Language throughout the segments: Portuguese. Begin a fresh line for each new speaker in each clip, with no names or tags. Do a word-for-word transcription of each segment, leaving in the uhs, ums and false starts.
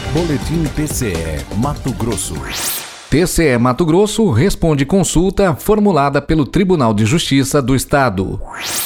Boletim T C E Mato Grosso.
T C E Mato Grosso responde consulta formulada pelo Tribunal de Justiça do Estado.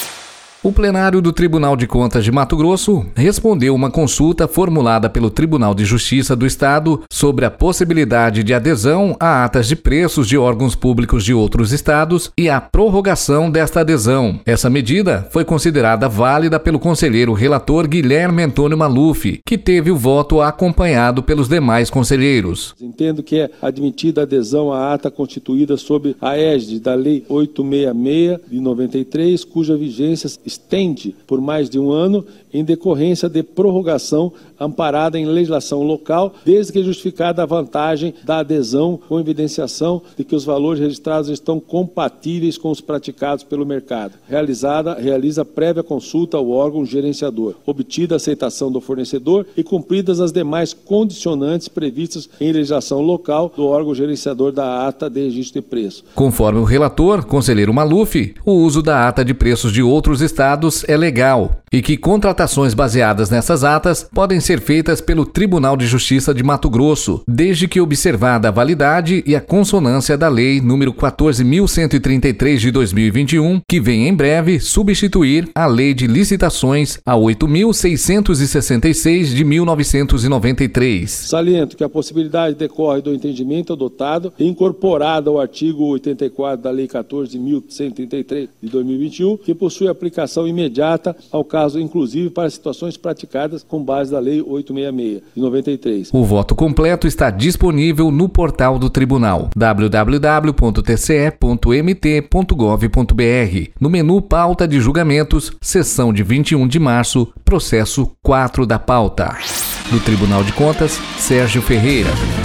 O plenário do Tribunal de Contas de Mato Grosso respondeu uma consulta formulada pelo Tribunal de Justiça do Estado sobre a possibilidade de adesão a atas de preços de órgãos públicos de outros estados e a prorrogação desta adesão. Essa medida foi considerada válida pelo conselheiro relator Guilherme Antônio Maluf, que teve o voto acompanhado pelos demais conselheiros.
Entendo que é admitida a adesão à ata constituída sob a égide da Lei oitocentos e sessenta e seis de noventa e três, cuja vigência estende por mais de um ano em decorrência de prorrogação amparada em legislação local, desde que justificada a vantagem da adesão com evidenciação de que os valores registrados estão compatíveis com os praticados pelo mercado. Realizada, realiza prévia consulta ao órgão gerenciador, obtida a aceitação do fornecedor e cumpridas as demais condicionantes previstas em legislação local do órgão gerenciador da ata de registro de preço.
Conforme o relator, conselheiro Maluf, o uso da ata de preços de outros estados é legal e que contratações baseadas nessas atas podem ser feitas pelo Tribunal de Justiça de Mato Grosso, desde que observada a validade e a consonância da Lei número quatorze mil cento e trinta e três de dois mil e vinte e um, que vem em breve substituir a Lei de Licitações a oito mil seiscentos e sessenta e seis de mil novecentos e noventa e três.
Saliento que a possibilidade decorre do entendimento adotado e incorporado ao artigo oitenta e quatro da Lei quatorze mil cento e trinta e três de dois mil e vinte e um, que possui aplicação imediata ao caso, inclusive para situações praticadas com base da Lei oitocentos e sessenta e seis de noventa e três.
O voto completo está disponível no portal do Tribunal, w w w ponto t c e ponto m t ponto gov ponto b r, no menu Pauta de Julgamentos, sessão de vinte e um de março, processo quatro da pauta. Do Tribunal de Contas, Sérgio Ferreira.